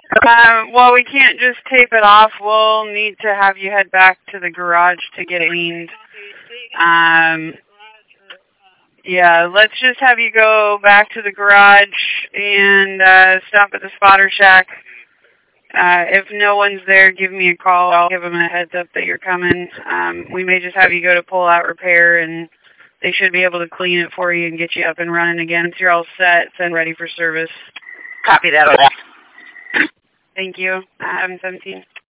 Well, we can't just tape it off. We'll need to have you head back to the garage to get it cleaned. Yeah, let's just have you go back to the garage and stop at the spotter shack. If no one's there, give me a call. I'll give them a heads up that you're coming. We may just have you go to pull-out repair, and they should be able to clean it for you and get you up and running again. Once you're all set and ready for service. Copy that. Thank you. 717.